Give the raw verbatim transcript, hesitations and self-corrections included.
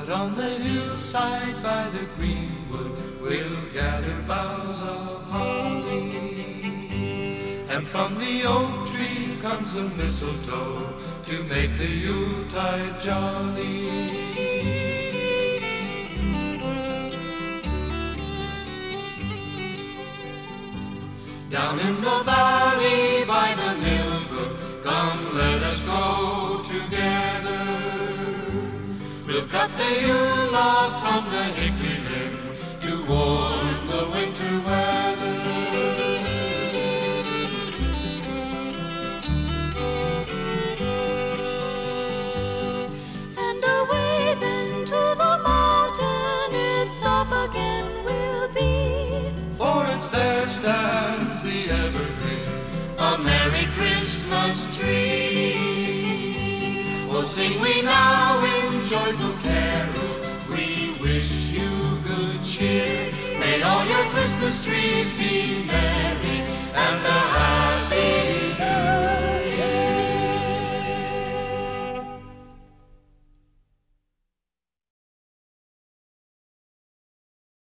Out on the hillside by the greenwood we'll gather boughs of holly, and from the oak tree comes a mistletoe to make the Yuletide jolly. Down in the valley by the mill brook, come let us go together. We'll cut the Yule log from the hickory limb to warm the winter weather. And away then to the mountain it's off again we'll be, For it's there stands the evergreen, a Merry Christmas tree. Oh, sing we now in joyful carols, we wish you good cheer. May all your Christmas trees be merry, and the